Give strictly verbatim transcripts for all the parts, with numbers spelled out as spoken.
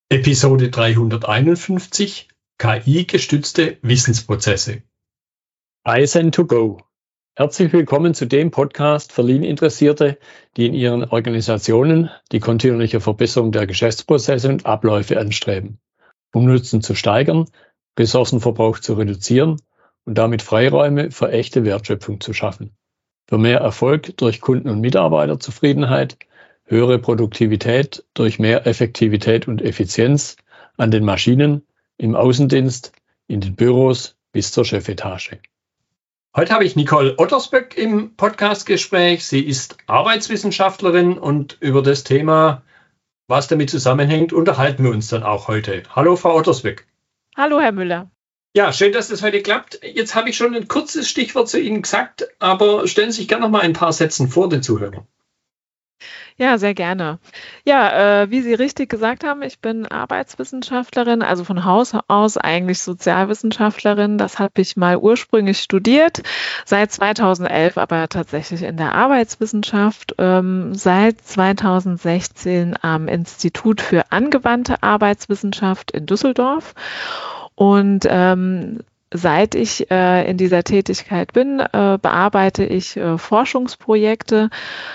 Episode dreihunderteinundfünfzig K I-gestützte Wissensprozesse. I S N to go. Herzlich willkommen zu dem Podcast für Lean-Interessierte, die in ihren Organisationen die kontinuierliche Verbesserung der Geschäftsprozesse und Abläufe anstreben, um Nutzen zu steigern, Ressourcenverbrauch zu reduzieren und damit Freiräume für echte Wertschöpfung zu schaffen. Für mehr Erfolg durch Kunden- und Mitarbeiterzufriedenheit, höhere Produktivität durch mehr Effektivität und Effizienz an den Maschinen, im Außendienst, in den Büros bis zur Chefetage. Heute habe ich Nicole Ottersböck im Podcastgespräch. Sie ist Arbeitswissenschaftlerin und über das Thema, was damit zusammenhängt, unterhalten wir uns dann auch heute. Hallo, Frau Ottersböck. Hallo, Herr Müller. Ja, schön, dass das heute klappt. Jetzt habe ich schon ein kurzes Stichwort zu Ihnen gesagt, aber stellen Sie sich gerne noch mal ein paar Sätzen vor den Zuhörern. Ja, sehr gerne. Ja, äh, wie Sie richtig gesagt haben, ich bin Arbeitswissenschaftlerin, also von Haus aus eigentlich Sozialwissenschaftlerin. Das habe ich mal ursprünglich studiert, seit zweitausendelf aber tatsächlich in der Arbeitswissenschaft, ähm, seit zweitausendsechzehn am Institut für angewandte Arbeitswissenschaft in Düsseldorf. Und ähm, Seit ich äh, in dieser Tätigkeit bin, äh, bearbeite ich äh, Forschungsprojekte.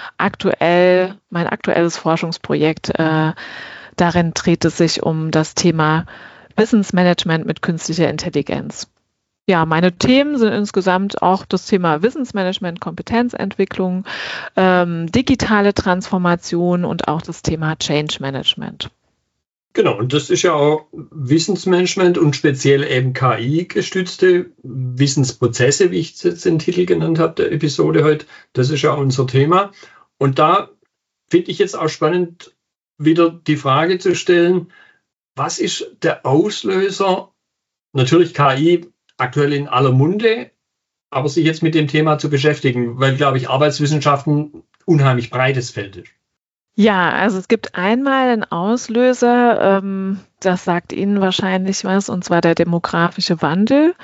Aktuell, mein aktuelles Forschungsprojekt, äh, darin dreht es sich um das Thema Wissensmanagement mit künstlicher Intelligenz. Ja, meine Themen sind insgesamt auch das Thema Wissensmanagement, Kompetenzentwicklung, ähm, digitale Transformation und auch das Thema Change Management. Genau, und das ist ja auch Wissensmanagement und speziell eben K I-gestützte Wissensprozesse, wie ich jetzt den Titel genannt habe, der Episode heute. Das ist ja unser Thema. Und da finde ich jetzt auch spannend, wieder die Frage zu stellen, was ist der Auslöser? Natürlich K I aktuell in aller Munde, aber sich jetzt mit dem Thema zu beschäftigen, weil, glaube ich, Arbeitswissenschaften unheimlich breites Feld ist. Ja, also es gibt einmal einen Auslöser, ähm, das sagt Ihnen wahrscheinlich was, und zwar der demografische Wandel.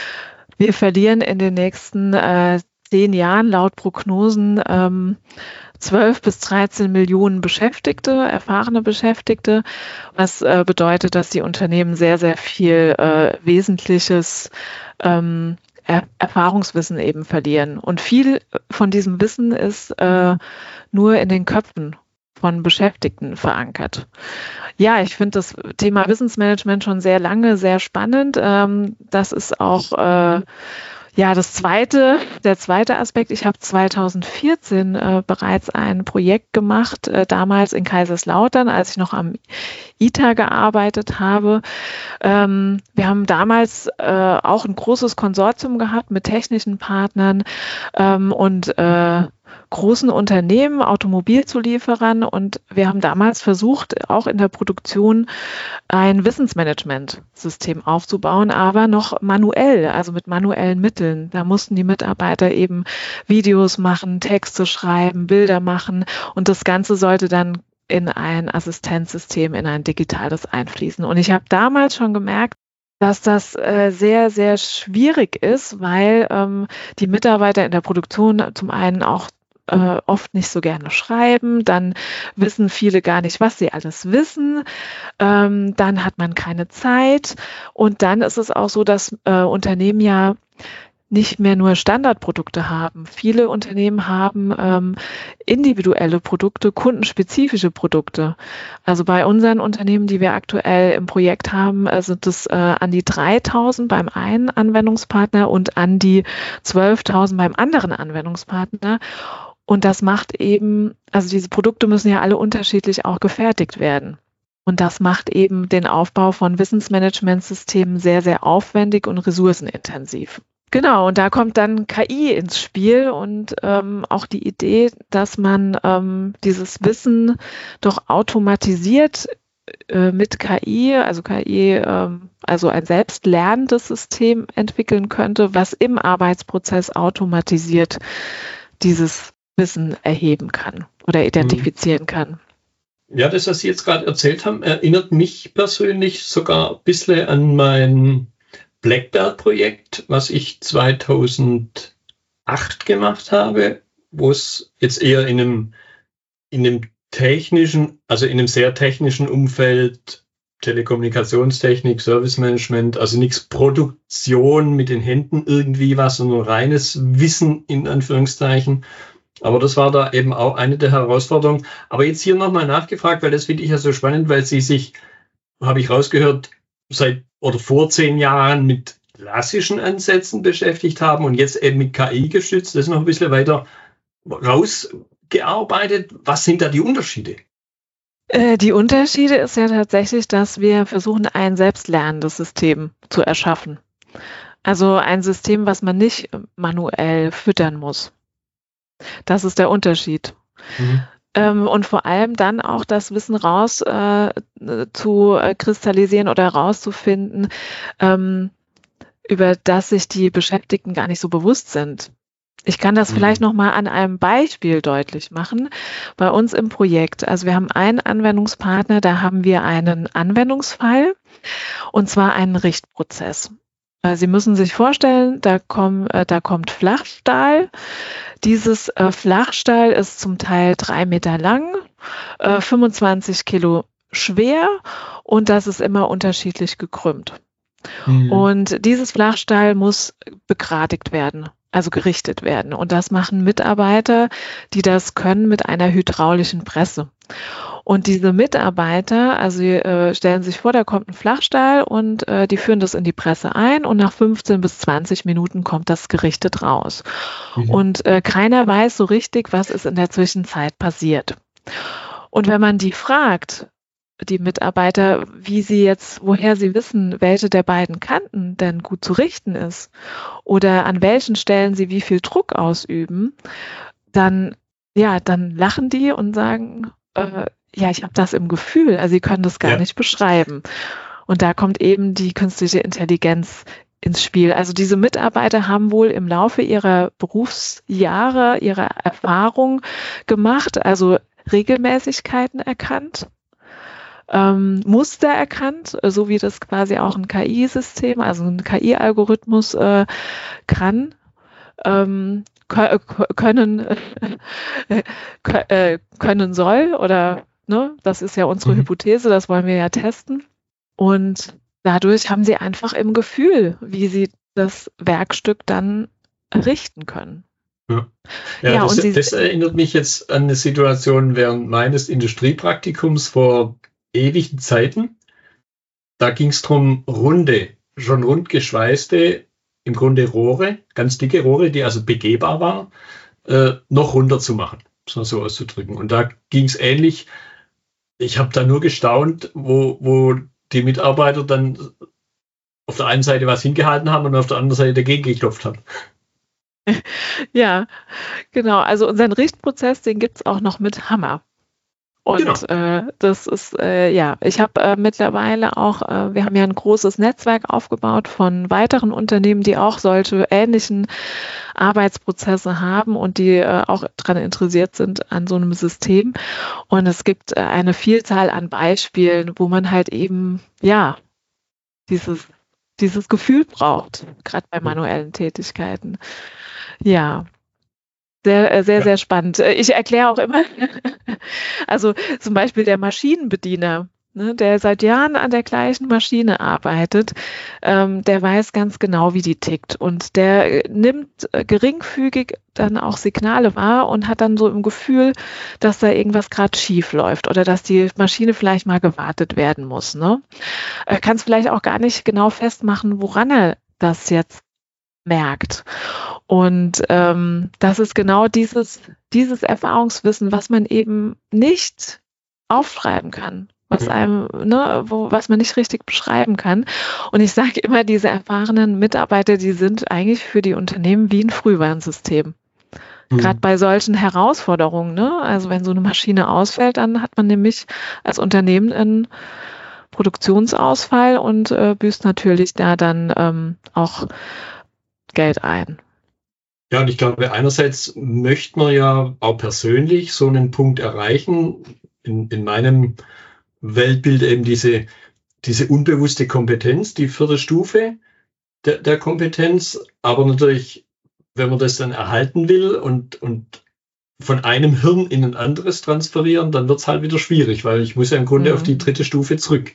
Wir verlieren in den nächsten äh, zehn Jahren laut Prognosen ähm, zwölf bis dreizehn Millionen Beschäftigte, erfahrene Beschäftigte, was äh, bedeutet, dass die Unternehmen sehr, sehr viel äh, wesentliches ähm, er- Erfahrungswissen eben verlieren. Und viel von diesem Wissen ist äh, nur in den Köpfen von Beschäftigten verankert. Ja, ich finde das Thema Wissensmanagement schon sehr lange sehr spannend. Ähm, das ist auch äh, ja das zweite, der zweite Aspekt. Ich habe zweitausendvierzehn äh, bereits ein Projekt gemacht, äh, damals in Kaiserslautern, als ich noch am I T A gearbeitet habe. Ähm, wir haben damals äh, auch ein großes Konsortium gehabt mit technischen Partnern ähm, und äh, großen Unternehmen, Automobilzulieferern, und wir haben damals versucht, auch in der Produktion ein Wissensmanagementsystem aufzubauen, aber noch manuell, also mit manuellen Mitteln. Da mussten die Mitarbeiter eben Videos machen, Texte schreiben, Bilder machen, und das Ganze sollte dann in ein Assistenzsystem, in ein digitales einfließen. Und ich habe damals schon gemerkt, dass das äh, sehr, sehr schwierig ist, weil ähm, die Mitarbeiter in der Produktion zum einen auch äh, oft nicht so gerne schreiben, dann wissen viele gar nicht, was sie alles wissen, ähm, dann hat man keine Zeit, und dann ist es auch so, dass äh, Unternehmen ja nicht mehr nur Standardprodukte haben. Viele Unternehmen haben ähm, individuelle Produkte, kundenspezifische Produkte. Also bei unseren Unternehmen, die wir aktuell im Projekt haben, äh, sind es äh, an die dreitausend beim einen Anwendungspartner und an die zwölftausend beim anderen Anwendungspartner. Und das macht eben, also diese Produkte müssen ja alle unterschiedlich auch gefertigt werden. Und das macht eben den Aufbau von Wissensmanagementsystemen sehr, sehr aufwendig und ressourcenintensiv. Genau, und da kommt dann K I ins Spiel und ähm, auch die Idee, dass man ähm, dieses Wissen doch automatisiert äh, mit K I, also K I, ähm, also ein selbstlernendes System entwickeln könnte, was im Arbeitsprozess automatisiert dieses Wissen erheben kann oder identifizieren kann. Ja, das, was Sie jetzt gerade erzählt haben, erinnert mich persönlich sogar ein bisschen an mein Blackbird-Projekt, was ich zweitausendacht gemacht habe, wo es jetzt eher in einem, in einem technischen, also in einem sehr technischen Umfeld Telekommunikationstechnik, Service Management, also nichts Produktion mit den Händen irgendwie was, sondern reines Wissen in Anführungszeichen. Aber das war da eben auch eine der Herausforderungen. Aber jetzt hier nochmal nachgefragt, weil das finde ich ja so spannend, weil Sie sich, habe ich rausgehört, seit oder vor zehn Jahren mit klassischen Ansätzen beschäftigt haben und jetzt eben mit K I gestützt, das ist noch ein bisschen weiter rausgearbeitet. Was sind da die Unterschiede? Die Unterschiede ist ja tatsächlich, dass wir versuchen, ein selbstlernendes System zu erschaffen. Also ein System, was man nicht manuell füttern muss. Das ist der Unterschied. Mhm. Ähm, und vor allem dann auch das Wissen raus äh, zu äh, kristallisieren oder rauszufinden, ähm, über das sich die Beschäftigten gar nicht so bewusst sind. Ich kann das mhm. vielleicht nochmal an einem Beispiel deutlich machen. Bei uns im Projekt, also wir haben einen Anwendungspartner, da haben wir einen Anwendungsfall und zwar einen Richtprozess. Sie müssen sich vorstellen, da, komm, äh, da kommt Flachstahl. Dieses äh, Flachstahl ist zum Teil drei Meter lang, äh, fünfundzwanzig Kilo schwer und das ist immer unterschiedlich gekrümmt. Mhm. Und dieses Flachstahl muss begradigt werden, also gerichtet werden. Und das machen Mitarbeiter, die das können mit einer hydraulischen Presse. Und diese Mitarbeiter, also äh, stellen sich vor, da kommt ein Flachstahl und äh, die führen das in die Presse ein und nach fünfzehn bis zwanzig Minuten kommt das gerichtet raus. Mhm. Und äh, keiner weiß so richtig, was ist in der Zwischenzeit passiert. Und wenn man die fragt, die Mitarbeiter, wie sie jetzt, woher sie wissen, welche der beiden Kanten denn gut zu richten ist oder an welchen Stellen sie wie viel Druck ausüben, dann, ja, dann lachen die und sagen, äh, ja, ich habe das im Gefühl, also sie können das gar ja. nicht beschreiben. Und da kommt eben die künstliche Intelligenz ins Spiel. Also diese Mitarbeiter haben wohl im Laufe ihrer Berufsjahre, ihrer Erfahrung gemacht, also Regelmäßigkeiten erkannt, ähm, Muster erkannt, so wie das quasi auch ein K I-System, also ein K I-Algorithmus äh, kann, ähm, können, äh, können soll oder ne, das ist ja unsere mhm. Hypothese, das wollen wir ja testen. Und dadurch haben sie einfach im Gefühl, wie sie das Werkstück dann richten können. Ja, ja, ja das, und sie, das erinnert mich jetzt an eine Situation während meines Industriepraktikums vor ewigen Zeiten. Da ging es darum, runde, schon rund geschweißte, im Grunde Rohre, ganz dicke Rohre, die also begehbar waren, äh, noch runter zu machen, so auszudrücken. Und da ging es ähnlich. Ich habe da nur gestaunt, wo, wo die Mitarbeiter dann auf der einen Seite was hingehalten haben und auf der anderen Seite dagegen geklopft haben. Ja, genau. Also unseren Richtprozess, den gibt es auch noch mit Hammer. Und genau. äh, das ist, äh, ja, ich habe äh, mittlerweile auch, äh, wir haben ja ein großes Netzwerk aufgebaut von weiteren Unternehmen, die auch solche ähnlichen Arbeitsprozesse haben und die äh, auch daran interessiert sind an so einem System. Und es gibt äh, eine Vielzahl an Beispielen, wo man halt eben, ja, dieses, dieses Gefühl braucht, gerade bei manuellen Tätigkeiten. Ja. Sehr, sehr, sehr spannend. Ich erkläre auch immer, also zum Beispiel der Maschinenbediener, ne, der seit Jahren an der gleichen Maschine arbeitet, ähm, der weiß ganz genau, wie die tickt. Und der nimmt geringfügig dann auch Signale wahr und hat dann so im Gefühl, dass da irgendwas gerade schief läuft oder dass die Maschine vielleicht mal gewartet werden muss. Ne? Er kann es vielleicht auch gar nicht genau festmachen, woran er das jetzt merkt. Und ähm, das ist genau dieses, dieses Erfahrungswissen, was man eben nicht aufschreiben kann, was einem, ne, wo, was man nicht richtig beschreiben kann. Und ich sage immer, diese erfahrenen Mitarbeiter, die sind eigentlich für die Unternehmen wie ein Frühwarnsystem. Mhm. Gerade bei solchen Herausforderungen, ne? Also wenn so eine Maschine ausfällt, dann hat man nämlich als Unternehmen einen Produktionsausfall und äh, büßt natürlich da dann ähm, auch Geld ein. Ja, und ich glaube, einerseits möchte man ja auch persönlich so einen Punkt erreichen, in, in meinem Weltbild eben diese, diese unbewusste Kompetenz, die vierte Stufe der, der Kompetenz, aber natürlich, wenn man das dann erhalten will und, und von einem Hirn in ein anderes transferieren, dann wird es halt wieder schwierig, weil ich muss ja im Grunde mhm. auf die dritte Stufe zurück.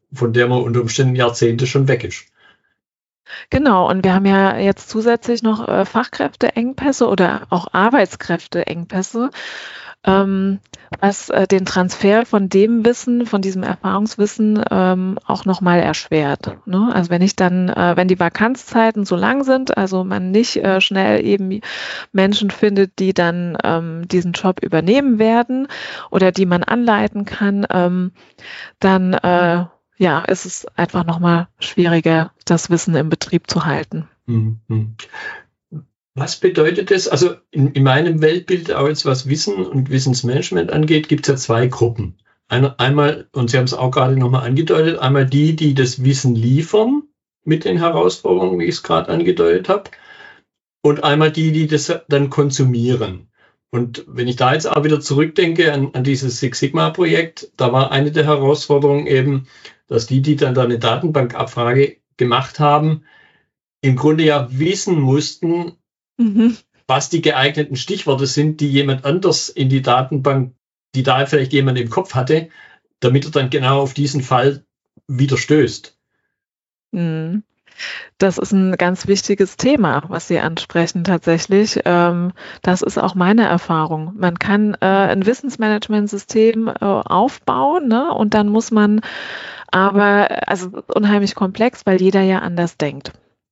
von der man unter Umständen Jahrzehnte schon weg ist. Genau, und wir haben ja jetzt zusätzlich noch äh, Fachkräfteengpässe oder auch Arbeitskräfteengpässe, ähm, was äh, den Transfer von dem Wissen, von diesem Erfahrungswissen ähm, auch nochmal erschwert. Ne? Also wenn ich dann, äh, wenn die Vakanzzeiten so lang sind, also man nicht äh, schnell eben Menschen findet, die dann ähm, diesen Job übernehmen werden oder die man anleiten kann, ähm, dann äh, ja, ist es einfach nochmal schwieriger, das Wissen im Betrieb zu halten. Mhm. Was bedeutet das? Also in, in meinem Weltbild, auch jetzt was Wissen und Wissensmanagement angeht, gibt es ja zwei Gruppen. Eine, einmal, und Sie haben es auch gerade nochmal angedeutet, einmal die, die das Wissen liefern mit den Herausforderungen, wie ich es gerade angedeutet habe, und einmal die, die das dann konsumieren. Und wenn ich da jetzt auch wieder zurückdenke an, an dieses Six Sigma-Projekt, da war eine der Herausforderungen eben, dass die, die dann da eine Datenbankabfrage gemacht haben, im Grunde ja wissen mussten, mhm. was die geeigneten Stichworte sind, die jemand anders in die Datenbank, die da vielleicht jemand im Kopf hatte, damit er dann genau auf diesen Fall wieder stößt. Mhm. Das ist ein ganz wichtiges Thema, was Sie ansprechen tatsächlich. Das ist auch meine Erfahrung. Man kann ein Wissensmanagementsystem aufbauen, ne? Und dann muss man aber, also unheimlich komplex, weil jeder ja anders denkt.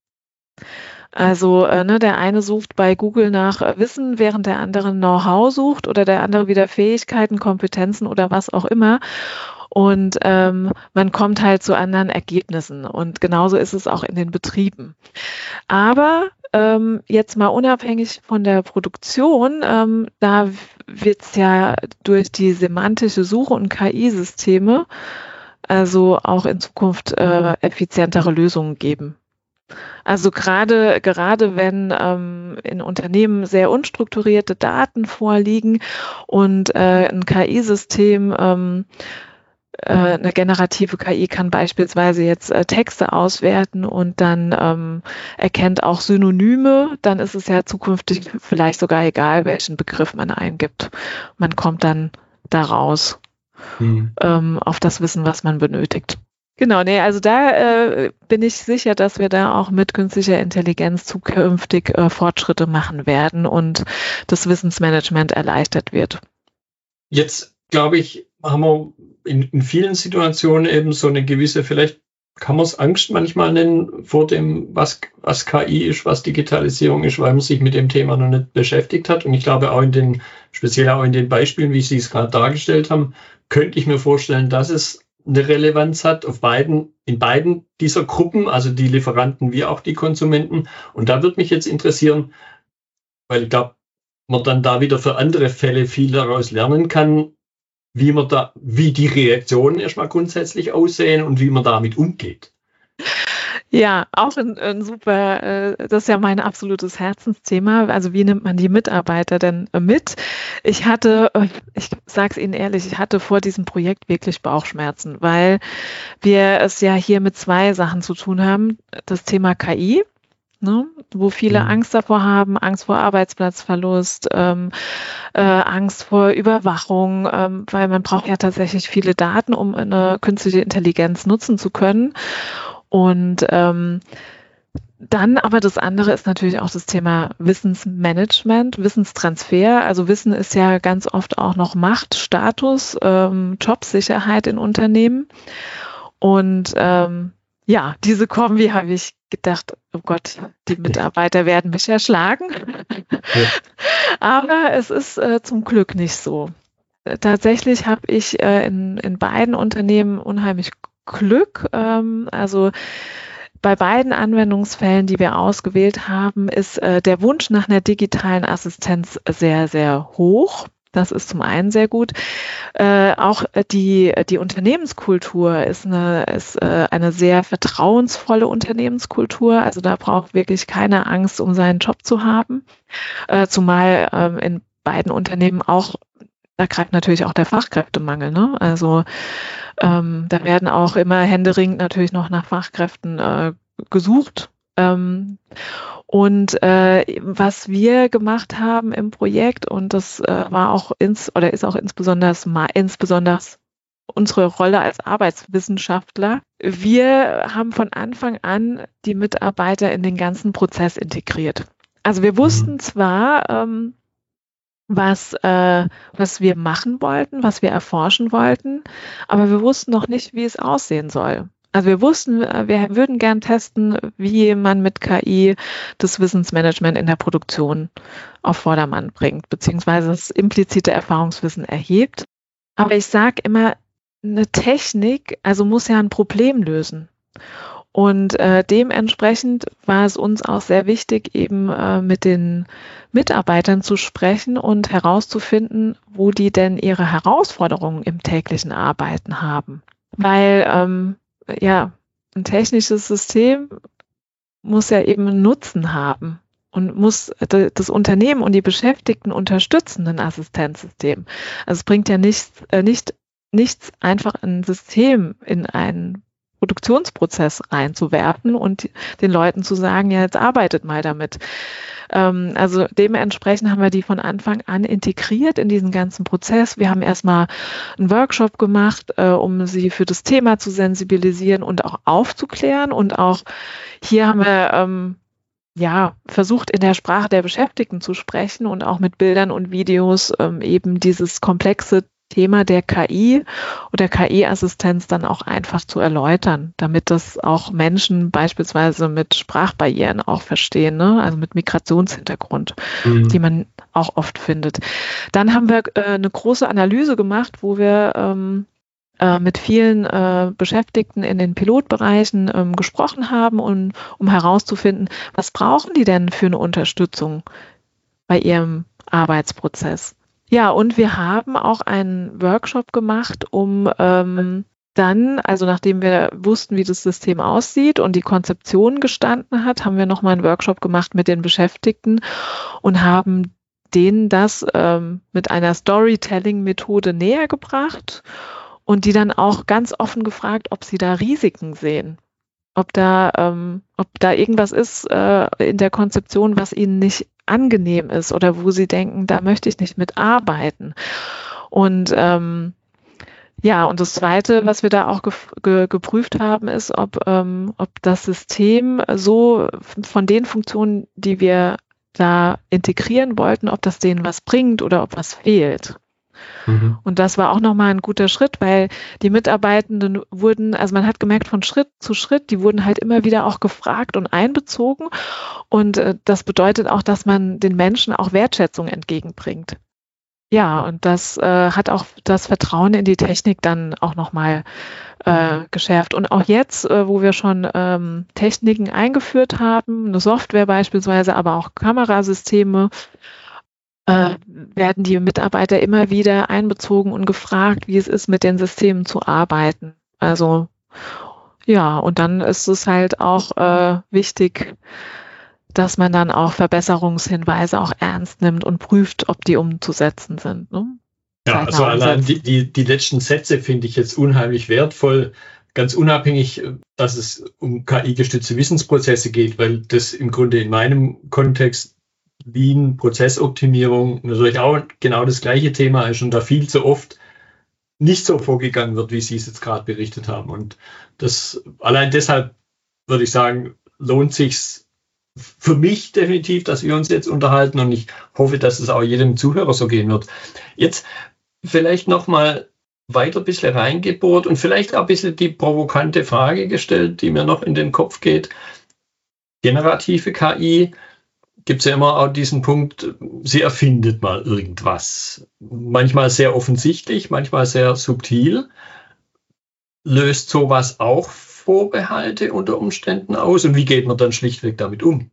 Also ne, der eine sucht bei Google nach Wissen, während der andere Know-how sucht oder der andere wieder Fähigkeiten, Kompetenzen oder was auch immer. Und ähm, man kommt halt zu anderen Ergebnissen. Und genauso ist es auch in den Betrieben. Aber ähm, jetzt mal unabhängig von der Produktion, ähm, da wird es ja durch die semantische Suche und K I-Systeme also auch in Zukunft äh, effizientere Lösungen geben. Also gerade gerade wenn ähm, in Unternehmen sehr unstrukturierte Daten vorliegen und äh, ein K I-System ähm, eine generative K I kann beispielsweise jetzt äh, Texte auswerten und dann ähm, erkennt auch Synonyme, dann ist es ja zukünftig vielleicht sogar egal, welchen Begriff man eingibt. Man kommt dann daraus mhm. ähm, auf das Wissen, was man benötigt. Genau, nee, also da äh, bin ich sicher, dass wir da auch mit künstlicher Intelligenz zukünftig äh, Fortschritte machen werden und das Wissensmanagement erleichtert wird. Jetzt, glaube ich, haben wir in, in vielen Situationen eben so eine gewisse, vielleicht kann man es Angst manchmal nennen vor dem, was, was K I ist, was Digitalisierung ist, weil man sich mit dem Thema noch nicht beschäftigt hat. Und ich glaube auch in den, speziell auch in den Beispielen, wie Sie es gerade dargestellt haben, könnte ich mir vorstellen, dass es eine Relevanz hat auf beiden, in beiden dieser Gruppen, also die Lieferanten wie auch die Konsumenten. Und da würde mich jetzt interessieren, weil ich glaube, man dann da wieder für andere Fälle viel daraus lernen kann, wie man da, wie die Reaktionen erstmal grundsätzlich aussehen und wie man damit umgeht. Ja, auch ein, ein super, äh, das ist ja mein absolutes Herzensthema. Also wie nimmt man die Mitarbeiter denn mit? Ich hatte, ich sage es Ihnen ehrlich, ich hatte vor diesem Projekt wirklich Bauchschmerzen, weil wir es ja hier mit zwei Sachen zu tun haben. Das Thema K I, ne, wo viele mhm. Angst davor haben, Angst vor Arbeitsplatzverlust, ähm, äh, Angst vor Überwachung, ähm, weil man braucht ja tatsächlich viele Daten, um eine künstliche Intelligenz nutzen zu können. Und ähm, dann aber das andere ist natürlich auch das Thema Wissensmanagement, Wissenstransfer. Also Wissen ist ja ganz oft auch noch Macht, Status, ähm, Jobsicherheit in Unternehmen. Und ähm, ja, diese Kombi habe ich gedacht, oh Gott, die Mitarbeiter werden mich erschlagen. Ja. Aber es ist äh, zum Glück nicht so. Tatsächlich habe ich äh, in, in beiden Unternehmen unheimlich Glück. Ähm, also bei beiden Anwendungsfällen, die wir ausgewählt haben, ist äh, der Wunsch nach einer digitalen Assistenz sehr, sehr hoch. Das ist zum einen sehr gut. Äh, auch die, die Unternehmenskultur ist eine, ist äh, eine sehr vertrauensvolle Unternehmenskultur. Also da braucht wirklich keine Angst, um seinen Job zu haben. Äh, zumal ähm, in beiden Unternehmen auch, da greift natürlich auch der Fachkräftemangel, ne? Also ähm, da werden auch immer händeringend natürlich noch nach Fachkräften äh, gesucht. Ähm, und äh, was wir gemacht haben im Projekt, und das äh, war auch ins oder ist auch insbesondere insbesondere unsere Rolle als Arbeitswissenschaftler. Wir haben von Anfang an die Mitarbeiter in den ganzen Prozess integriert. Also wir wussten zwar, ähm, was, äh, was wir machen wollten, was wir erforschen wollten, aber wir wussten noch nicht, wie es aussehen soll. Also wir wussten, wir würden gern testen, wie man mit K I das Wissensmanagement in der Produktion auf Vordermann bringt, beziehungsweise das implizite Erfahrungswissen erhebt. Aber ich sage immer, eine Technik, also muss ja ein Problem lösen. Und äh, dementsprechend war es uns auch sehr wichtig, eben äh, mit den Mitarbeitern zu sprechen und herauszufinden, wo die denn ihre Herausforderungen im täglichen Arbeiten haben. Weil ähm, ja, ein technisches System muss ja eben einen Nutzen haben und muss das Unternehmen und die Beschäftigten unterstützen, ein Assistenzsystem. Also es bringt ja nichts, äh, nicht, nichts einfach ein System in einen Produktionsprozess reinzuwerfen und den Leuten zu sagen, ja, jetzt arbeitet mal damit. Ähm, also dementsprechend haben wir die von Anfang an integriert in diesen ganzen Prozess. Wir haben erstmal einen Workshop gemacht, äh, um sie für das Thema zu sensibilisieren und auch aufzuklären. Und auch hier haben wir ähm, ja versucht, in der Sprache der Beschäftigten zu sprechen und auch mit Bildern und Videos ähm, eben dieses komplexe Thema der K I oder K I-Assistenz dann auch einfach zu erläutern, damit das auch Menschen beispielsweise mit Sprachbarrieren auch verstehen, ne? Also mit Migrationshintergrund, mhm. die man auch oft findet. Dann haben wir äh, eine große Analyse gemacht, wo wir ähm, äh, mit vielen äh, Beschäftigten in den Pilotbereichen ähm, gesprochen haben, und, um herauszufinden, was brauchen die denn für eine Unterstützung bei ihrem Arbeitsprozess. Ja, und wir haben auch einen Workshop gemacht, um ähm, dann, also nachdem wir wussten, wie das System aussieht und die Konzeption gestanden hat, haben wir nochmal einen Workshop gemacht mit den Beschäftigten und haben denen das ähm, mit einer Storytelling-Methode näher gebracht und die dann auch ganz offen gefragt, ob sie da Risiken sehen. Ob da, ähm, ob da irgendwas ist äh, in der Konzeption, was ihnen nicht angenehm ist oder wo sie denken, da möchte ich nicht mitarbeiten. Und ähm, ja, und das Zweite, was wir da auch ge ge geprüft haben, ist, ob, ähm, ob das System so von den Funktionen, die wir da integrieren wollten, ob das denen was bringt oder ob was fehlt. Mhm. Und das war auch nochmal ein guter Schritt, weil die Mitarbeitenden wurden, also man hat gemerkt, von Schritt zu Schritt, die wurden halt immer wieder auch gefragt und einbezogen. Und äh, das bedeutet auch, dass man den Menschen auch Wertschätzung entgegenbringt. Ja, und das äh, hat auch das Vertrauen in die Technik dann auch nochmal äh, geschärft. Und auch jetzt, äh, wo wir schon ähm, Techniken eingeführt haben, eine Software beispielsweise, aber auch Kamerasysteme, Äh, werden die Mitarbeiter immer wieder einbezogen und gefragt, wie es ist, mit den Systemen zu arbeiten. Also ja, und dann ist es halt auch äh, wichtig, dass man dann auch Verbesserungshinweise auch ernst nimmt und prüft, ob die umzusetzen sind. Ne? Ja, also allein die, die, die letzten Sätze finde ich jetzt unheimlich wertvoll, ganz unabhängig, dass es um K I-gestützte Wissensprozesse geht, weil das im Grunde in meinem Kontext Lean, Prozessoptimierung natürlich auch genau das gleiche Thema ist und da viel zu oft nicht so vorgegangen wird, wie Sie es jetzt gerade berichtet haben. Und das allein deshalb würde ich sagen, lohnt sich für mich definitiv, dass wir uns jetzt unterhalten, und ich hoffe, dass es auch jedem Zuhörer so gehen wird. Jetzt vielleicht nochmal weiter ein bisschen reingebohrt und vielleicht auch ein bisschen die provokante Frage gestellt, die mir noch in den Kopf geht. Generative K I, gibt es ja immer auch diesen Punkt, sie erfindet mal irgendwas. Manchmal sehr offensichtlich, manchmal sehr subtil. Löst sowas auch Vorbehalte unter Umständen aus? Und wie geht man dann schlichtweg damit um?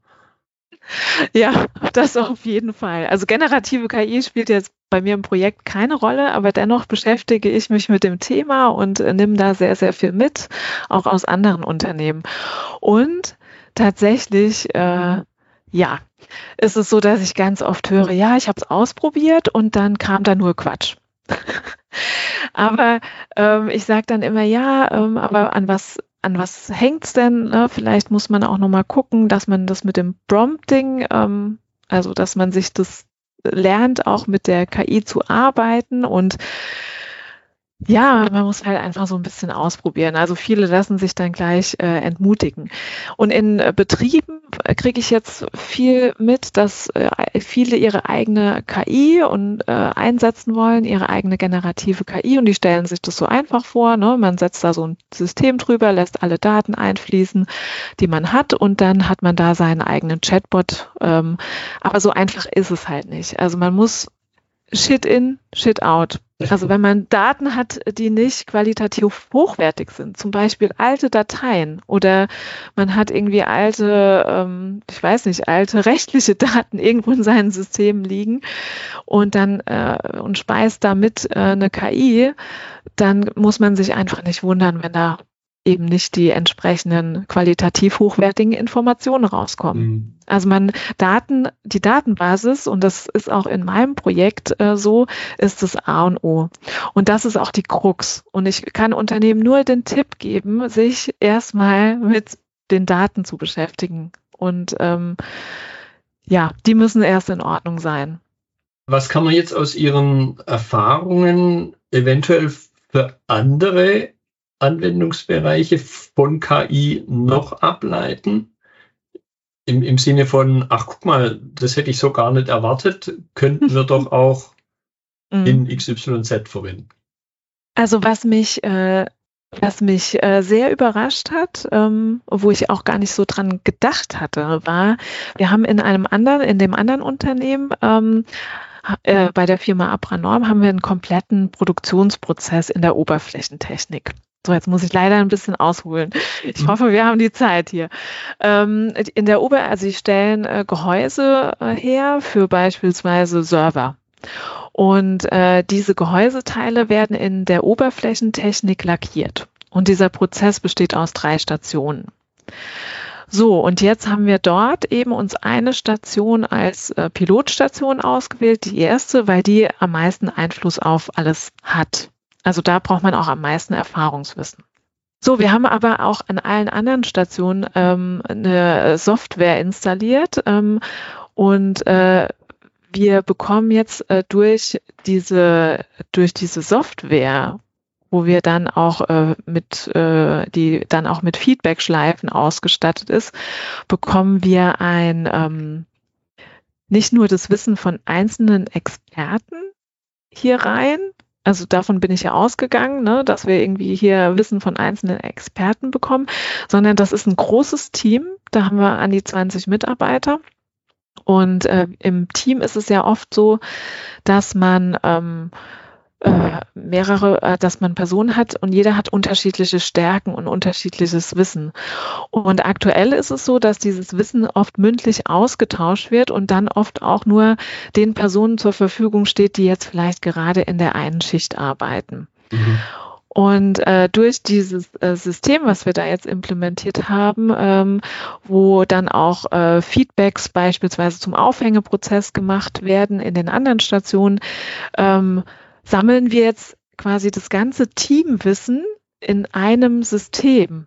Ja, das auf jeden Fall. Also generative K I spielt jetzt bei mir im Projekt keine Rolle, aber dennoch beschäftige ich mich mit dem Thema und äh, nehme da sehr, sehr viel mit, auch aus anderen Unternehmen. Und tatsächlich, äh, ja, ist es so, dass ich ganz oft höre, ja, ich habe es ausprobiert und dann kam da nur Quatsch. aber ähm, ich sage dann immer, ja, ähm, aber an was an was hängt's denn? Ne? Vielleicht muss man auch nochmal gucken, dass man das mit dem Prompting, ähm, also dass man sich das lernt, auch mit der K I zu arbeiten. Und Ja, man muss halt einfach so ein bisschen ausprobieren. Also viele lassen sich dann gleich äh, entmutigen. Und in äh, Betrieben äh, kriege ich jetzt viel mit, dass äh, viele ihre eigene K I und äh, einsetzen wollen, ihre eigene generative K I, und die stellen sich das so einfach vor, ne? Man setzt da so ein System drüber, lässt alle Daten einfließen, die man hat, und dann hat man da seinen eigenen Chatbot. Ähm, aber so einfach ist es halt nicht. Also man muss Shit in, Shit out. Also wenn man Daten hat, die nicht qualitativ hochwertig sind, zum Beispiel alte Dateien, oder man hat irgendwie alte, ähm, ich weiß nicht, alte rechtliche Daten irgendwo in seinen Systemen liegen und dann äh, und speist damit äh, eine K I, dann muss man sich einfach nicht wundern, wenn da eben nicht die entsprechenden qualitativ hochwertigen Informationen rauskommen. Mhm. Also man Daten, die Datenbasis, und das ist auch in meinem Projekt äh, so, ist das A und O. Und das ist auch die Krux. Und ich kann Unternehmen nur den Tipp geben, sich erstmal mit den Daten zu beschäftigen. Und ähm, ja, die müssen erst in Ordnung sein. Was kann man jetzt aus Ihren Erfahrungen eventuell für andere Anwendungsbereiche von K I noch ableiten? Im, im Sinne von, ach guck mal, das hätte ich so gar nicht erwartet, könnten wir doch auch mhm. in X Y Z verwenden. Also was mich, äh, was mich äh, sehr überrascht hat, ähm, wo ich auch gar nicht so dran gedacht hatte, war, wir haben in einem anderen, in dem anderen Unternehmen, ähm, äh, bei der Firma Abranorm, haben wir einen kompletten Produktionsprozess in der Oberflächentechnik. So, jetzt muss ich leider ein bisschen ausholen. Ich hoffe, wir haben die Zeit hier. Ähm, in der Ober, also sie stellen äh, Gehäuse äh, her für beispielsweise Server. Und äh, diese Gehäuseteile werden in der Oberflächentechnik lackiert. Und dieser Prozess besteht aus drei Stationen. So, und jetzt haben wir dort eben uns eine Station als äh, Pilotstation ausgewählt, die erste, weil die am meisten Einfluss auf alles hat. Also da braucht man auch am meisten Erfahrungswissen. So, wir haben aber auch an allen anderen Stationen ähm, eine Software installiert ähm, und äh, wir bekommen jetzt äh, durch diese durch diese Software, wo wir dann auch äh, mit äh, die dann auch mit Feedback-Schleifen ausgestattet ist, bekommen wir ein ähm, nicht nur das Wissen von einzelnen Experten hier rein. Also davon bin ich ja ausgegangen, ne, dass wir irgendwie hier Wissen von einzelnen Experten bekommen, sondern das ist ein großes Team. Da haben wir an die zwanzig Mitarbeiter. Und äh, im Team ist es ja oft so, dass man ähm, äh, mehrere, äh, dass man Personen hat und jeder hat unterschiedliche Stärken und unterschiedliches Wissen. Und aktuell ist es so, dass dieses Wissen oft mündlich ausgetauscht wird und dann oft auch nur den Personen zur Verfügung steht, die jetzt vielleicht gerade in der einen Schicht arbeiten. Mhm. Und äh, durch dieses äh, System, was wir da jetzt implementiert haben, ähm, wo dann auch äh, Feedbacks beispielsweise zum Aufhängeprozess gemacht werden in den anderen Stationen, ähm, sammeln wir jetzt quasi das ganze Teamwissen in einem System.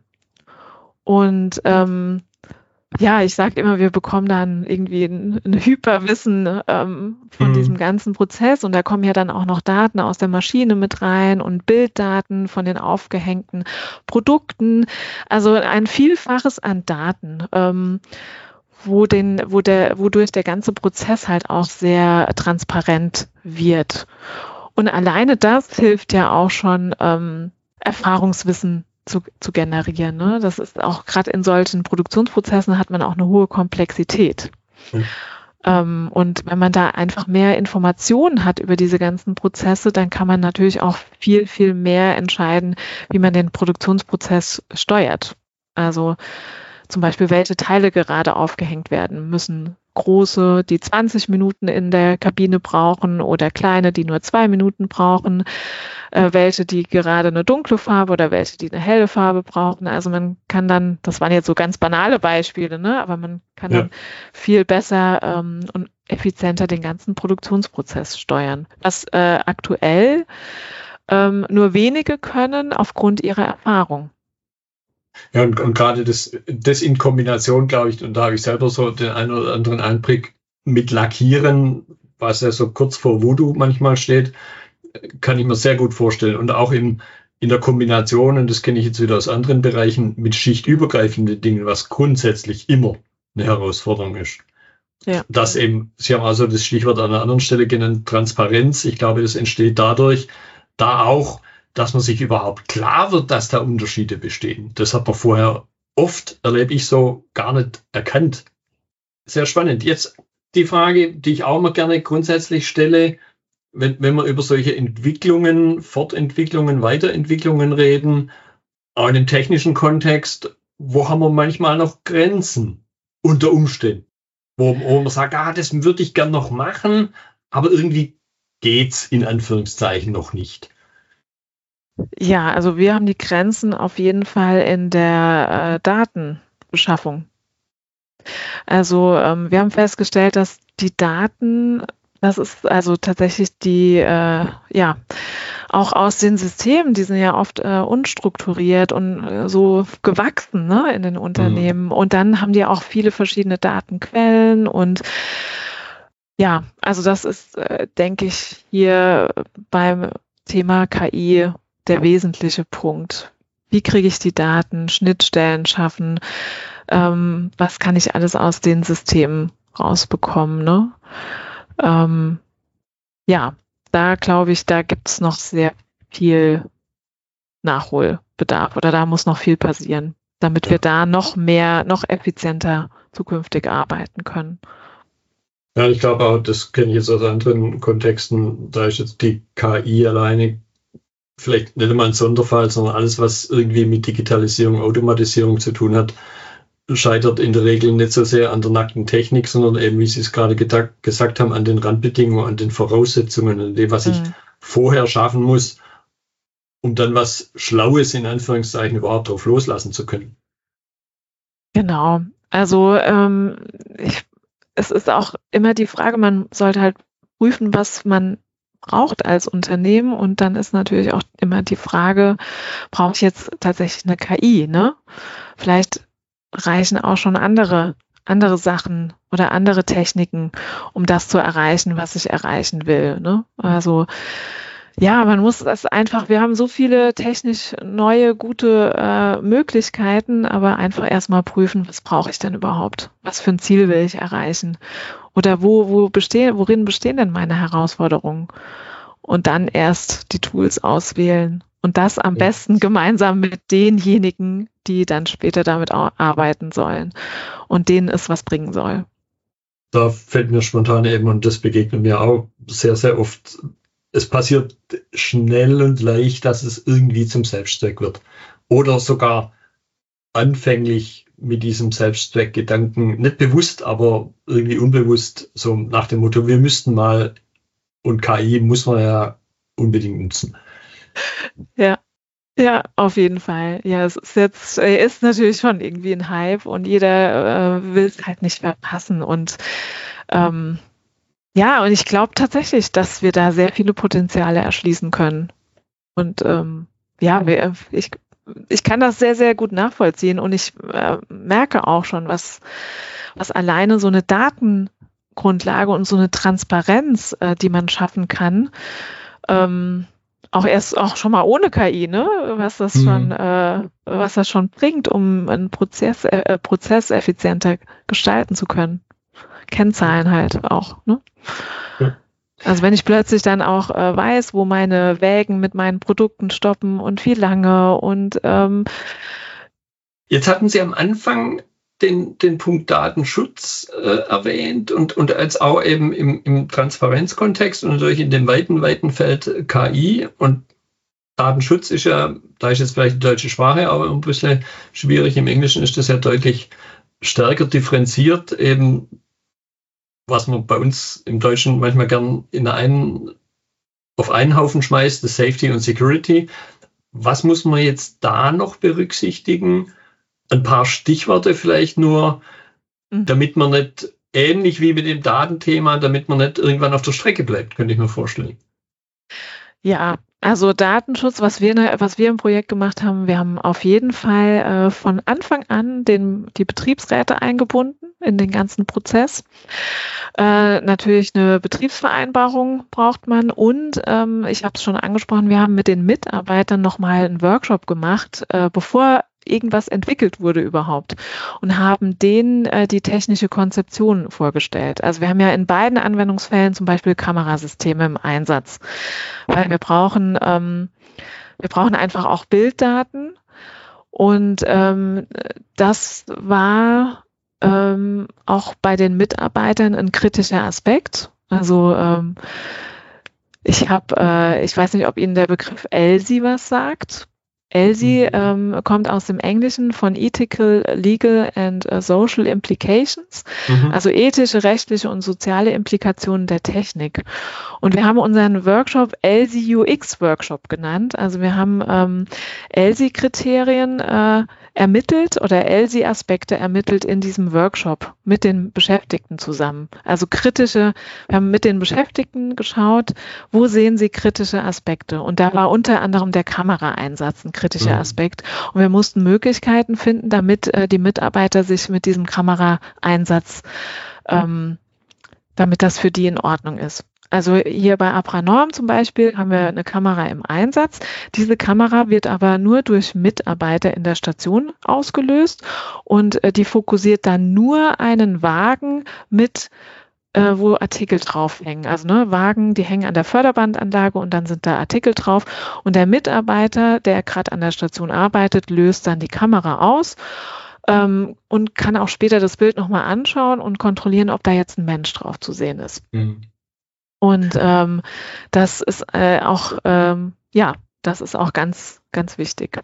Und ähm, ja, ich sage immer, wir bekommen dann irgendwie ein, ein Hyperwissen ähm, von mhm. diesem ganzen Prozess, und da kommen ja dann auch noch Daten aus der Maschine mit rein und Bilddaten von den aufgehängten Produkten, also ein Vielfaches an Daten, ähm, wo den, wo der, wodurch der ganze Prozess halt auch sehr transparent wird. Und alleine das hilft ja auch schon, ähm, Erfahrungswissen Zu, zu generieren. Ne? Das ist auch gerade in solchen Produktionsprozessen hat man auch eine hohe Komplexität. Mhm. Ähm, und wenn man da einfach mehr Informationen hat über diese ganzen Prozesse, dann kann man natürlich auch viel, viel mehr entscheiden, wie man den Produktionsprozess steuert. Also zum Beispiel, welche Teile gerade aufgehängt werden müssen. Große, die zwanzig Minuten in der Kabine brauchen, oder kleine, die nur zwei Minuten brauchen, äh, welche, die gerade eine dunkle Farbe oder welche, die eine helle Farbe brauchen. Also man kann dann, das waren jetzt so ganz banale Beispiele, ne? Aber man kann ja. dann viel besser ähm, und effizienter den ganzen Produktionsprozess steuern. Was äh, aktuell ähm, nur wenige können aufgrund ihrer Erfahrung. Ja, und, und gerade das, das in Kombination, glaube ich, und da habe ich selber so den einen oder anderen Einblick mit Lackieren, was ja so kurz vor Voodoo manchmal steht, kann ich mir sehr gut vorstellen. Und auch im, in der Kombination, und das kenne ich jetzt wieder aus anderen Bereichen, mit schichtübergreifenden Dingen, was grundsätzlich immer eine Herausforderung ist. Ja. Dass eben, Sie haben also das Stichwort an einer anderen Stelle genannt, Transparenz. Ich glaube, das entsteht dadurch, da auch, dass man sich überhaupt klar wird, dass da Unterschiede bestehen. Das hat man vorher oft, erlebe ich so, gar nicht erkannt. Sehr spannend. Jetzt die Frage, die ich auch mal gerne grundsätzlich stelle, wenn, wenn wir über solche Entwicklungen, Fortentwicklungen, Weiterentwicklungen reden, auch in dem technischen Kontext, wo haben wir manchmal noch Grenzen unter Umständen? Wo, wo man sagt, ah, das würde ich gern noch machen, aber irgendwie geht's in Anführungszeichen noch nicht. Ja, also wir haben die Grenzen auf jeden Fall in der äh, Datenbeschaffung. Also ähm, wir haben festgestellt, dass die Daten, das ist also tatsächlich die, äh, ja, auch aus den Systemen, die sind ja oft äh, unstrukturiert und äh, so gewachsen, ne, in den Unternehmen. Mhm. Und dann haben die auch viele verschiedene Datenquellen und ja, also das ist, äh, denke ich, hier beim Thema K I der wesentliche Punkt. Wie kriege ich die Daten, Schnittstellen schaffen? Ähm, was kann ich alles aus den Systemen rausbekommen? Ne? Ähm, ja, da glaube ich, da gibt es noch sehr viel Nachholbedarf oder da muss noch viel passieren, damit wir da noch mehr, noch effizienter zukünftig arbeiten können. Ja, ich glaube auch, das kenne ich jetzt aus anderen Kontexten, da ist jetzt die K I alleine vielleicht nicht immer ein Sonderfall, sondern alles, was irgendwie mit Digitalisierung, Automatisierung zu tun hat, scheitert in der Regel nicht so sehr an der nackten Technik, sondern eben, wie Sie es gerade gesagt haben, an den Randbedingungen, an den Voraussetzungen, an dem, was ich mhm. vorher schaffen muss, um dann was Schlaues in Anführungszeichen überhaupt drauf loslassen zu können. Genau. Also ähm, ich, es ist auch immer die Frage, man sollte halt prüfen, was man braucht als Unternehmen und dann ist natürlich auch immer die Frage, brauche ich jetzt tatsächlich eine K I, ne? Vielleicht reichen auch schon andere, andere Sachen oder andere Techniken, um das zu erreichen, was ich erreichen will, ne? Also ja, man muss das einfach, wir haben so viele technisch neue, gute äh, Möglichkeiten, aber einfach erstmal prüfen, was brauche ich denn überhaupt? Was für ein Ziel will ich erreichen? Oder wo, wo bestehen, worin bestehen denn meine Herausforderungen? Und dann erst die Tools auswählen. Und das am besten gemeinsam mit denjenigen, die dann später damit arbeiten sollen und denen es was bringen soll. Da fällt mir spontan eben, und das begegnet mir auch sehr, sehr oft, es passiert schnell und leicht, dass es irgendwie zum Selbstzweck wird. Oder sogar anfänglich mit diesem Selbstzweckgedanken, nicht bewusst, aber irgendwie unbewusst, so nach dem Motto, wir müssten mal, und K I muss man ja unbedingt nutzen. Ja, ja, auf jeden Fall. Ja, es ist jetzt, ist natürlich schon irgendwie ein Hype und jeder äh, will es halt nicht verpassen. Und ähm, ja, und ich glaube tatsächlich, dass wir da sehr viele Potenziale erschließen können. Und ähm, ja, wir, ich, ich kann das sehr, sehr gut nachvollziehen und ich äh, merke auch schon, was, was alleine so eine Datengrundlage und so eine Transparenz, äh, die man schaffen kann, ähm, auch erst auch schon mal ohne K I, ne, was das mhm. schon, äh, was das schon bringt, um einen Prozess, äh, Prozess effizienter gestalten zu können. Kennzahlen halt auch, ne? Ja. Also wenn ich plötzlich dann auch äh, weiß, wo meine Wägen mit meinen Produkten stoppen und wie lange und ähm, jetzt hatten Sie am Anfang den, den Punkt Datenschutz äh, erwähnt und, und als auch eben im, im Transparenzkontext und natürlich in dem weiten, weiten Feld K I und Datenschutz ist ja, da ist jetzt vielleicht die deutsche Sprache, aber ein bisschen schwierig. Im Englischen ist das ja deutlich stärker differenziert, eben was man bei uns im Deutschen manchmal gern in einen, auf einen Haufen schmeißt, das Safety und Security. Was muss man jetzt da noch berücksichtigen? Ein paar Stichworte vielleicht nur, mhm. damit man nicht, ähnlich wie mit dem Datenthema, damit man nicht irgendwann auf der Strecke bleibt, könnte ich mir vorstellen. Ja, also Datenschutz, was wir, was wir im Projekt gemacht haben, wir haben auf jeden Fall äh, von Anfang an den, die Betriebsräte eingebunden. in den ganzen Prozess. Äh, natürlich eine Betriebsvereinbarung braucht man und ähm, ich habe es schon angesprochen, wir haben mit den Mitarbeitern nochmal einen Workshop gemacht, äh, bevor irgendwas entwickelt wurde überhaupt und haben denen äh, die technische Konzeption vorgestellt. Also wir haben ja in beiden Anwendungsfällen zum Beispiel Kamerasysteme im Einsatz, weil wir brauchen, ähm, wir brauchen einfach auch Bilddaten und ähm, das war ähm, auch bei den Mitarbeitern ein kritischer Aspekt. Also ähm, ich habe, äh, ich weiß nicht, ob Ihnen der Begriff E L S I was sagt. E L S I ähm, kommt aus dem Englischen von Ethical, Legal and uh, Social Implications, mhm. also ethische, rechtliche und soziale Implikationen der Technik. Und wir haben unseren Workshop E L S I U X Workshop genannt. Also wir haben ähm, E L S I-Kriterien äh, ermittelt oder E L S I-Aspekte ermittelt in diesem Workshop mit den Beschäftigten zusammen. Also kritische, wir haben mit den Beschäftigten geschaut, wo sehen sie kritische Aspekte. Und da war unter anderem der Kameraeinsatz ein kritischer mhm. Aspekt. Und wir mussten Möglichkeiten finden, damit äh, die Mitarbeiter sich mit diesem Kameraeinsatz, ähm, damit das für die in Ordnung ist. Also hier bei Apranorm zum Beispiel haben wir eine Kamera im Einsatz. Diese Kamera wird aber nur durch Mitarbeiter in der Station ausgelöst und äh, die fokussiert dann nur einen Wagen mit, äh, wo Artikel draufhängen. Also ne, Wagen, die hängen an der Förderbandanlage und dann sind da Artikel drauf. Und der Mitarbeiter, der gerade an der Station arbeitet, löst dann die Kamera aus. Ähm, und kann auch später das Bild nochmal anschauen und kontrollieren, ob da jetzt ein Mensch drauf zu sehen ist. Mhm. Und ähm, das ist äh, auch, ähm, ja, das ist auch ganz, ganz wichtig.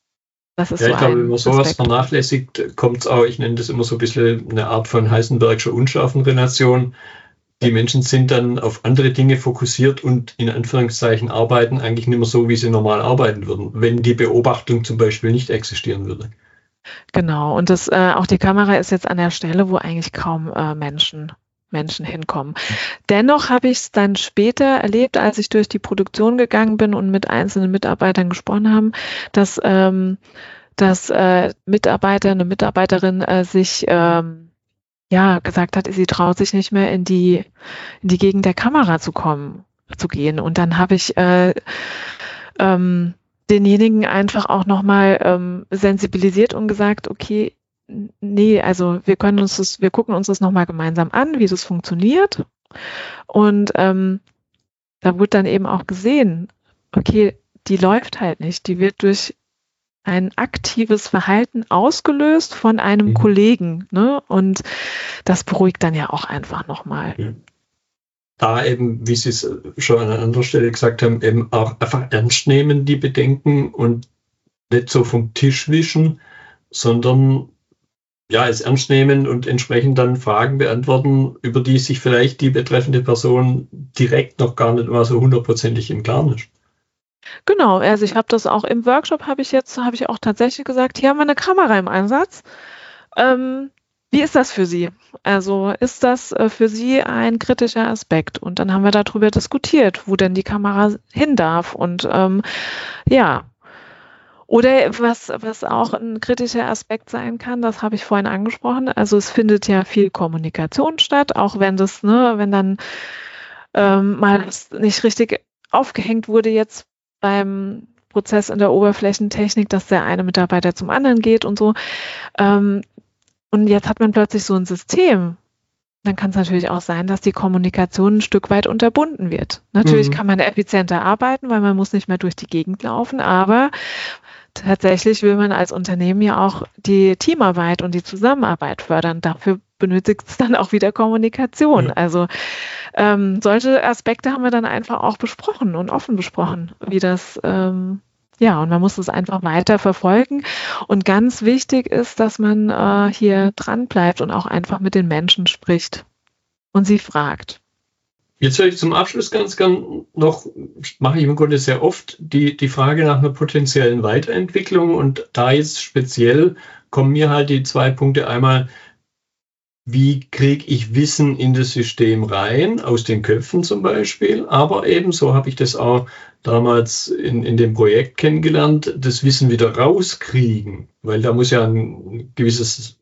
Das ist ja, so ich glaube, wenn man sowas vernachlässigt, kommt es auch, ich nenne das immer so ein bisschen eine Art von Heisenbergscher Unscharfenrelation. Die Menschen sind dann auf andere Dinge fokussiert und in Anführungszeichen arbeiten eigentlich nicht mehr so, wie sie normal arbeiten würden, wenn die Beobachtung zum Beispiel nicht existieren würde. Genau, und das äh, auch die Kamera ist jetzt an der Stelle, wo eigentlich kaum äh, Menschen Menschen hinkommen. Dennoch habe ich es dann später erlebt, als ich durch die Produktion gegangen bin und mit einzelnen Mitarbeitern gesprochen haben, dass, ähm, dass äh, Mitarbeiter, eine Mitarbeiterin äh, sich ähm, ja gesagt hat, sie traut sich nicht mehr in die in die Gegend der Kamera zu kommen, zu gehen. Und dann habe ich äh, ähm, denjenigen einfach auch nochmal ähm, sensibilisiert und gesagt, okay, nee, also wir können uns das, wir gucken uns das nochmal gemeinsam an, wie das funktioniert. Und ähm, da wurde dann eben auch gesehen, okay, die läuft halt nicht. Die wird durch ein aktives Verhalten ausgelöst von einem mhm. Kollegen. Ne? Und das beruhigt dann ja auch einfach nochmal. Ja. Da eben, wie Sie es schon an einer anderen Stelle gesagt haben, eben auch einfach ernst nehmen, die Bedenken und nicht so vom Tisch wischen, sondern ja, es ernst nehmen und entsprechend dann Fragen beantworten, über die sich vielleicht die betreffende Person direkt noch gar nicht mal so hundertprozentig im Klaren ist. Genau, also ich habe das auch im Workshop, habe ich jetzt, habe ich auch tatsächlich gesagt, hier haben wir eine Kamera im Einsatz. Ähm, wie ist das für Sie? Also ist das äh, für Sie ein kritischer Aspekt? Und dann haben wir darüber diskutiert, wo denn die Kamera hin darf. Und ähm, ja, oder was, was auch ein kritischer Aspekt sein kann, das habe ich vorhin angesprochen. Also es findet ja viel Kommunikation statt, auch wenn das, ne, wenn dann ähm, mal das nicht richtig aufgehängt wurde jetzt beim Prozess in der Oberflächentechnik, dass der eine Mitarbeiter zum anderen geht und so. Ähm, und jetzt hat man plötzlich so ein System. Dann kann es natürlich auch sein, dass die Kommunikation ein Stück weit unterbunden wird. Natürlich mhm. kann man effizienter arbeiten, weil man muss nicht mehr durch die Gegend laufen, aber tatsächlich will man als Unternehmen ja auch die Teamarbeit und die Zusammenarbeit fördern. Dafür benötigt es dann auch wieder Kommunikation. Ja. Also ähm, solche Aspekte haben wir dann einfach auch besprochen und offen besprochen, wie das, ähm, ja, und man muss es einfach weiter verfolgen. Und ganz wichtig ist, dass man äh, hier dran bleibt und auch einfach mit den Menschen spricht und sie fragt. Jetzt höre ich zum Abschluss ganz gern noch, mache ich im Grunde sehr oft, die, die Frage nach einer potenziellen Weiterentwicklung. Und da jetzt speziell kommen mir halt die zwei Punkte. Einmal, wie kriege ich Wissen in das System rein, aus den Köpfen zum Beispiel. Aber ebenso habe ich das auch damals in, in dem Projekt kennengelernt, das Wissen wieder rauskriegen. Weil da muss ja ein gewisses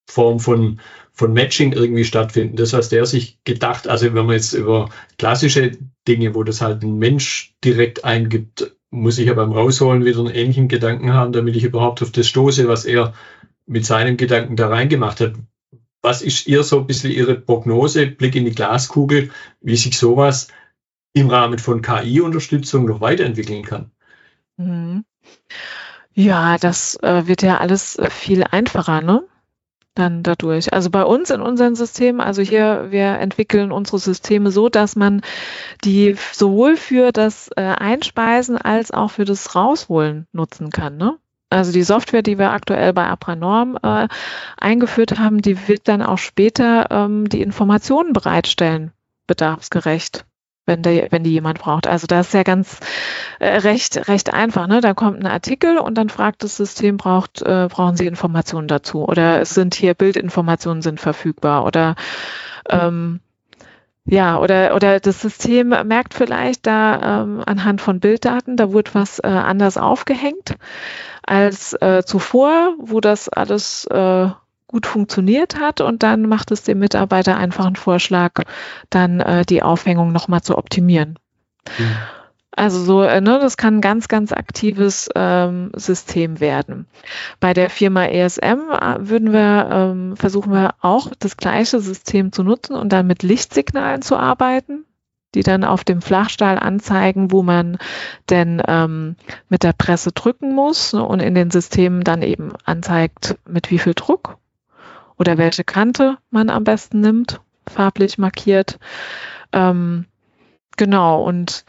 Form von, von Matching irgendwie stattfinden. Das, was der sich gedacht, also wenn man jetzt über klassische Dinge, wo das halt ein Mensch direkt eingibt, muss ich ja beim Rausholen wieder einen ähnlichen Gedanken haben, damit ich überhaupt auf das stoße, was er mit seinem Gedanken da reingemacht hat. Was ist ihr so ein bisschen Ihre Prognose, Blick in die Glaskugel, wie sich sowas im Rahmen von K I-Unterstützung noch weiterentwickeln kann? Mhm. Ja, das äh, wird ja alles viel einfacher, ne? Dann dadurch. Also bei uns in unseren Systemen, also hier, wir entwickeln unsere Systeme so, dass man die sowohl für das äh, Einspeisen als auch für das Rausholen nutzen kann, ne? Also die Software, die wir aktuell bei Apranorm äh, eingeführt haben, die wird dann auch später ähm, die Informationen bereitstellen, bedarfsgerecht, wenn, der, wenn die jemand braucht. Also das ist ja ganz äh, recht, recht einfach, ne? Da kommt ein Artikel und dann fragt das System, braucht, äh, brauchen Sie Informationen dazu? Oder es sind hier Bildinformationen sind verfügbar oder ähm, ja, oder, oder das System merkt vielleicht da ähm, anhand von Bilddaten, da wurde was äh, anders aufgehängt als äh, zuvor, wo das alles äh, gut funktioniert hat, und dann macht es dem Mitarbeiter einfach einen Vorschlag, dann äh, die Aufhängung nochmal zu optimieren. Mhm. Also so, äh, ne, das kann ein ganz, ganz aktives ähm, System werden. Bei der Firma E S M äh, würden wir, ähm, versuchen wir auch das gleiche System zu nutzen und dann mit Lichtsignalen zu arbeiten, die dann auf dem Flachstahl anzeigen, wo man denn ähm, mit der Presse drücken muss, ne, und in den Systemen dann eben anzeigt, mit wie viel Druck oder welche Kante man am besten nimmt, farblich markiert. Ähm, genau, und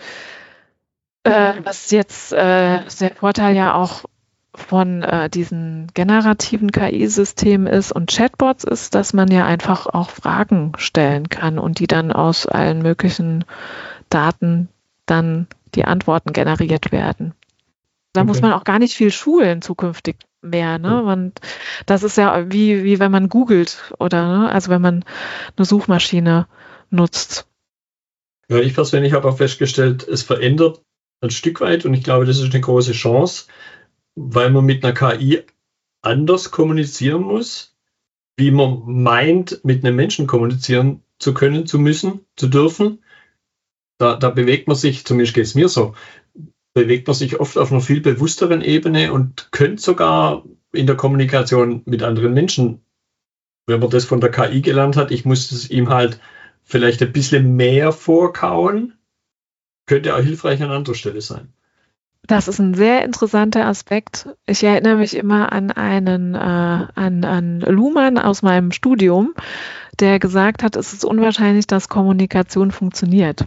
äh, was jetzt äh, der Vorteil ja auch von äh, diesen generativen K I-Systemen ist und Chatbots ist, dass man ja einfach auch Fragen stellen kann und die dann aus allen möglichen Daten dann die Antworten generiert werden. Da okay. muss man auch gar nicht viel schulen zukünftig mehr, ne? Man, das ist ja wie, wie wenn man googelt oder, ne? Also wenn man eine Suchmaschine nutzt. Ja, ich persönlich habe auch festgestellt, es verändert ein Stück weit, und ich glaube, das ist eine große Chance, weil man mit einer K I anders kommunizieren muss, wie man meint, mit einem Menschen kommunizieren zu können, zu müssen, zu dürfen. Da, da bewegt man sich, zumindest geht es mir so, bewegt man sich oft auf einer viel bewussteren Ebene und könnte sogar in der Kommunikation mit anderen Menschen, wenn man das von der K I gelernt hat, ich muss es ihm halt vielleicht ein bisschen mehr vorkauen, könnte auch hilfreich an anderer Stelle sein. Das ist ein sehr interessanter Aspekt. Ich erinnere mich immer an einen, äh, an, an Luhmann aus meinem Studium, der gesagt hat, es ist unwahrscheinlich, dass Kommunikation funktioniert.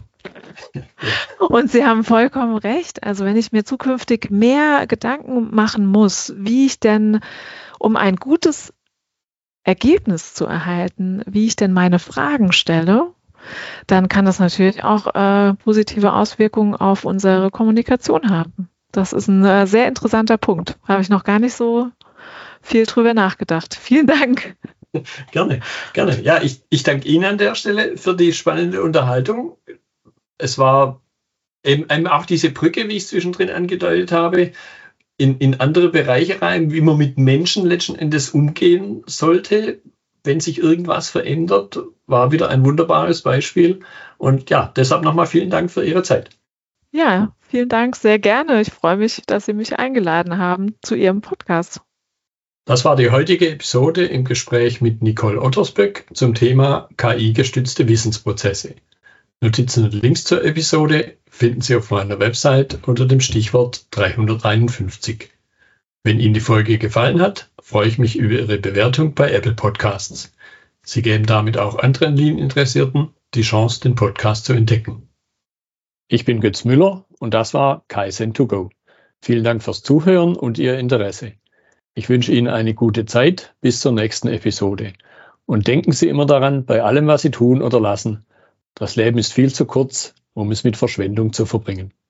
Und Sie haben vollkommen recht. Also wenn ich mir zukünftig mehr Gedanken machen muss, wie ich denn, um ein gutes Ergebnis zu erhalten, wie ich denn meine Fragen stelle, dann kann das natürlich auch äh, positive Auswirkungen auf unsere Kommunikation haben. Das ist ein äh, sehr interessanter Punkt. Habe ich noch gar nicht so viel drüber nachgedacht. Vielen Dank. Gerne, gerne. Ja, ich, ich danke Ihnen an der Stelle für die spannende Unterhaltung. Es war eben, eben auch diese Brücke, wie ich es zwischendrin angedeutet habe, in, in andere Bereiche rein, wie man mit Menschen letzten Endes umgehen sollte, wenn sich irgendwas verändert, war wieder ein wunderbares Beispiel. Und ja, deshalb nochmal vielen Dank für Ihre Zeit. Ja, vielen Dank, sehr gerne. Ich freue mich, dass Sie mich eingeladen haben zu Ihrem Podcast. Das war die heutige Episode im Gespräch mit Nicole Ottersböck zum Thema K I-gestützte Wissensprozesse. Notizen und Links zur Episode finden Sie auf meiner Website unter dem Stichwort dreihunderteinundfünfzig. Wenn Ihnen die Folge gefallen hat, freue ich mich über Ihre Bewertung bei Apple Podcasts. Sie geben damit auch anderen Lean-Interessierten die Chance, den Podcast zu entdecken. Ich bin Götz Müller und das war Kaizen to go. Vielen Dank fürs Zuhören und Ihr Interesse. Ich wünsche Ihnen eine gute Zeit bis zur nächsten Episode. Und denken Sie immer daran, bei allem, was Sie tun oder lassen, das Leben ist viel zu kurz, um es mit Verschwendung zu verbringen.